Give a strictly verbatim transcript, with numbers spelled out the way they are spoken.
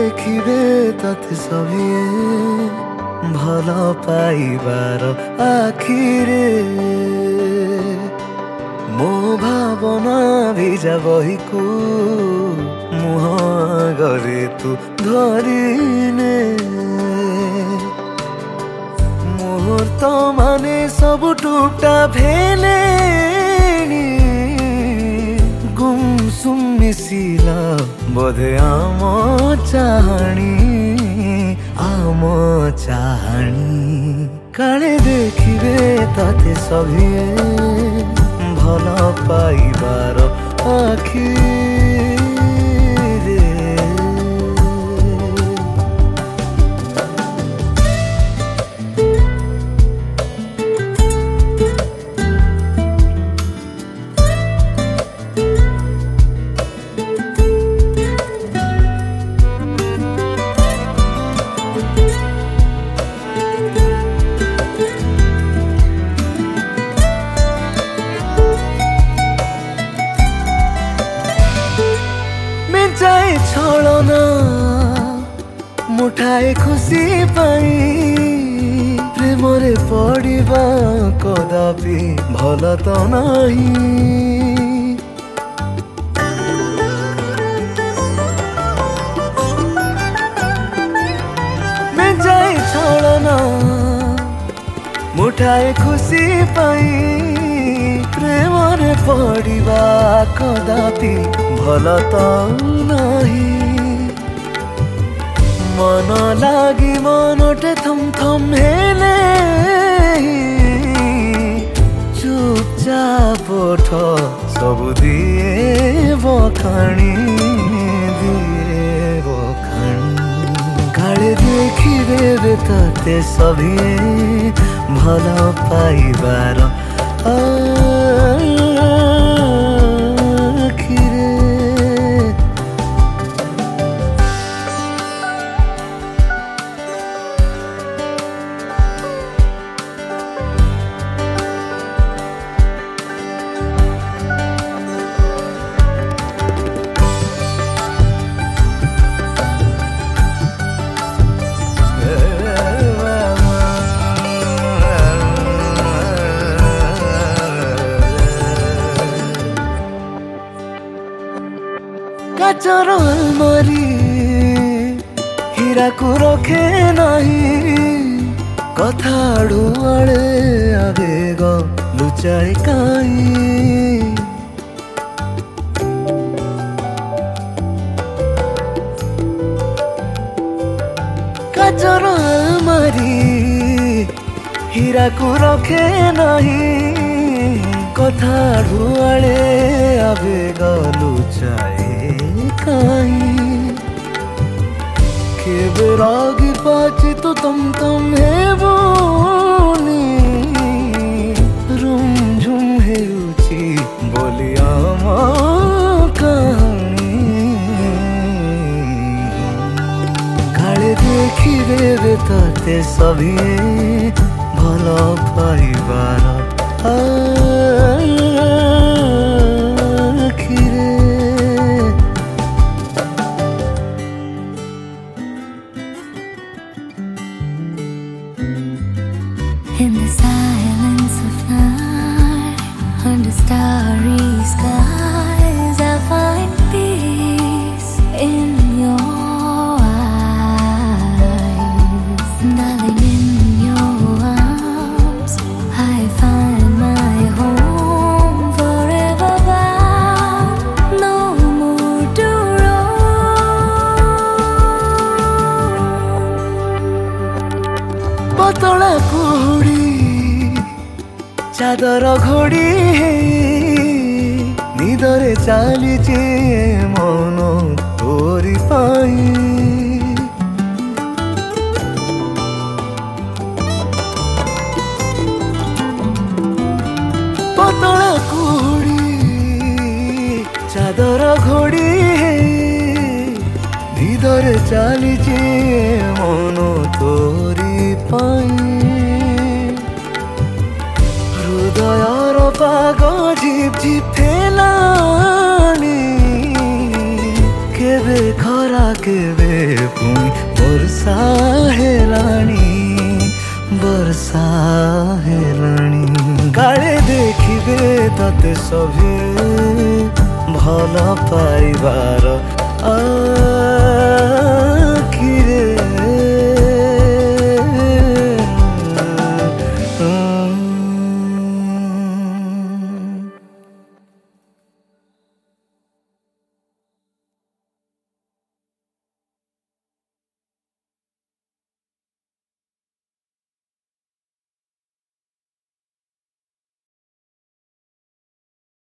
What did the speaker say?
देखिबे तते सभिए भल पाइबार आखिरे मो भावना भिजा बहिको मुह गरे तू धरिने मुहूर्त माने सब टुटा भेले गुमसुम मिसिला बोधे आम चाहणी आम चाहणी काले देखिबे ताते सभिए भल पाइबार आखिरे जाए छलना मुठाए खुशी पाई प्रेम रे पड़िबा कदापि भल तो नहीं मैं जाए छलना मुठाए खुशी पाई प्रेम रे पड़िबा कदापि भल तो नहीं मन लागी मनटे थम थम हेले चुपचाप ओठ सब दिए बखाणी दिए बखाणी काले देखिबे ताते सभिए भल पाइबार काचर अलमारी हीरा को रखे नहीं कथा आड़े आवेग लुचाए काई काचर अलमारी हीरा को रखे नहीं कथा आड़े आवेग लुचाए केबे रागी पाची तो तम तम है बोनी रुम झुम है उची बोलिया कहानी काले देखिबे ताते सभिए भल पाइबार In the silence of night, under starry skies, I find peace in your eyes. Darling, in your arms, I find my home forever bound. No more to roam. पतला कुड़ी चादर घोड़ी निदरे चालीचे मन तोरी पाई पतला कुड़ी चादर घोड़ी निदरे चालीचे मन तोरी पाई हृदयर पाग झिप झिप फेलानी केबे खरा केवे पुणी वर्षा हेलाणी वर्षा हेलाणी काले देखिबे तते सभे भल पाइबार